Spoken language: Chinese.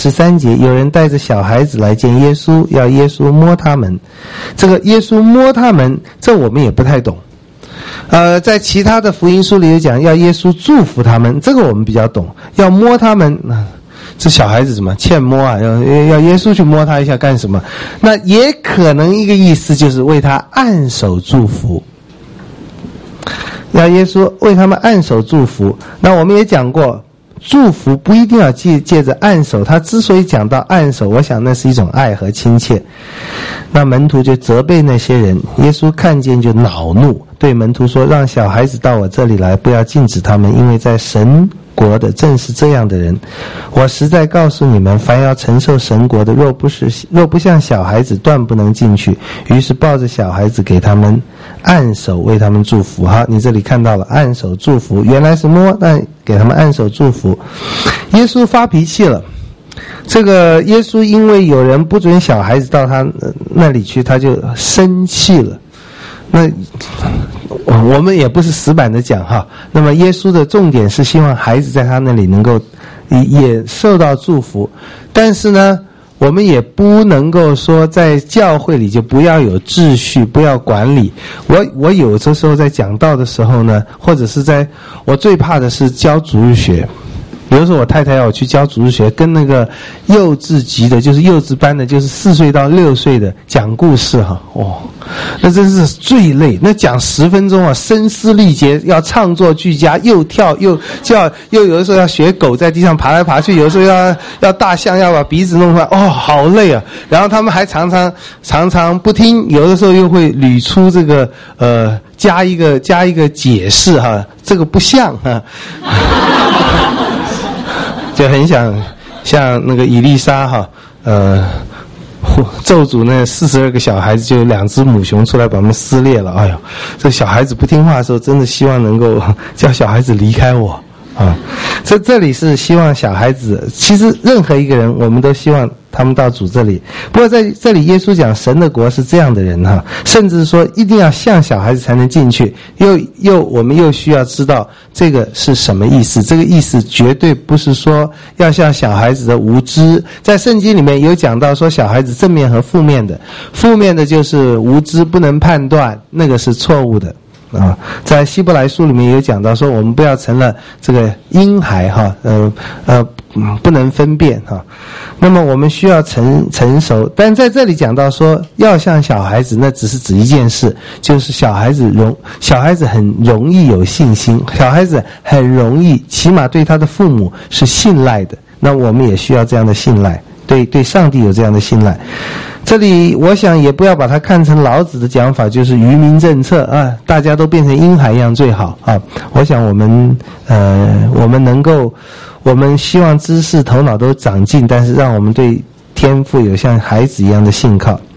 13节，有人带着小孩子来见耶稣，要耶稣摸他们。这个耶稣摸他们，这我们也不太懂。在其他的福音书里有讲要耶稣祝福他们，这个我们比较懂。要摸他们，这小孩子什么欠摸啊？要耶稣去摸他一下干什么？那也可能一个意思就是为他按手祝福，要耶稣为他们按手祝福。那我们也讲过，祝福不一定要借着按手，他之所以讲到按手，我想那是一种爱和亲切。那门徒就责备那些人，耶稣看见就恼怒，对门徒说，让小孩子到我这里来，不要禁止他们，因为在神国的正是这样的人。我实在告诉你们，凡要承受神国的，若不像小孩子，断不能进去。于是抱着小孩子给他们按手，为他们祝福。好，你这里看到了按手祝福，原来是摸，但给他们按手祝福。耶稣发脾气了，这个耶稣因为有人不准小孩子到他那里去，他就生气了。那我们也不是死板的讲哈，那么耶稣的重点是希望孩子在他那里能够也受到祝福，但是呢，我们也不能够说在教会里就不要有秩序，不要管理。我有的时候在讲道的时候呢，或者是我最怕的是教主日学。比如说我太太要我去教主日学，跟那个幼稚级的，就是幼稚班的，就是4岁到6岁的讲故事哈，那真是最累。那讲10分钟啊，声嘶力竭，要唱作俱佳，又跳又叫，又有的时候要学狗在地上爬来爬去，有的时候要大象要把鼻子弄出来，好累啊。然后他们还常常不听，有的时候又会捋出这个加一个解释哈，这个不像哈。就很想像那个以利沙哈，咒诅那42个小孩子，就有2只母熊出来把他们撕裂了。哎呦，这小孩子不听话的时候，真的希望能够叫小孩子离开我啊！这里是希望小孩子，其实任何一个人，我们都希望他们到主这里。不过在这里耶稣讲神的国是这样的人哈，甚至说一定要像小孩子才能进去。我们又需要知道这个是什么意思。这个意思绝对不是说要像小孩子的无知。在圣经里面有讲到说小孩子正面和负面的，负面的就是无知不能判断，那个是错误的。在希伯来书里面有讲到说，我们不要成了这个婴孩哈，不能分辨哈。那么我们需要成熟，但在这里讲到说要像小孩子，那只是指一件事，就是小孩子很容易有信心，小孩子很容易，起码对他的父母是信赖的。那我们也需要这样的信赖，对上帝有这样的信赖。这里我想也不要把它看成老子的讲法，就是愚民政策啊，大家都变成婴孩一样最好啊。我想我们希望知识头脑都长进，但是让我们对天父有像孩子一样的信靠。